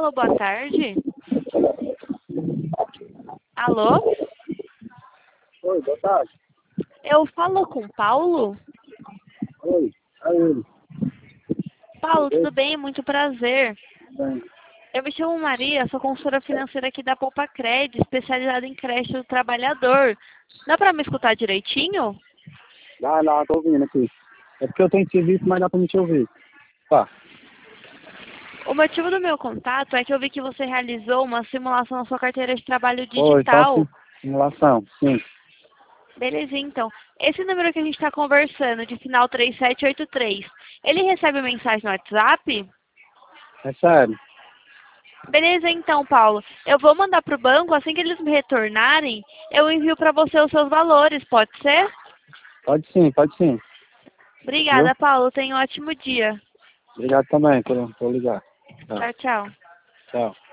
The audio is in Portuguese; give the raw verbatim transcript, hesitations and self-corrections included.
Alô, boa tarde. Alô? Oi, boa tarde. Eu falo com o Paulo? Oi, aí, Paulo, tudo bem? Muito prazer. bem. Eu me chamo Maria, sou consultora financeira aqui da Poupa Cred, especializada em crédito do trabalhador. Dá pra me escutar direitinho? Dá lá, tô ouvindo aqui. É porque eu tenho serviço, mas dá pra me te ouvir. Tá. O motivo do meu contato é que eu vi que você realizou uma simulação na sua carteira de trabalho Oi, tá digital. sim. Simulação, sim. Beleza, então. Esse número que a gente está conversando, de final três sete oito três, ele recebe mensagem no WhatsApp? É sério. Beleza, então, Paulo. Eu vou mandar para o banco, assim que eles me retornarem, eu envio para você os seus valores, pode ser? Pode sim, pode sim. Viu? Obrigada, Paulo. Tenha um ótimo dia. Obrigado também por, por ligar. Tá. Tchau, tchau. Tchau.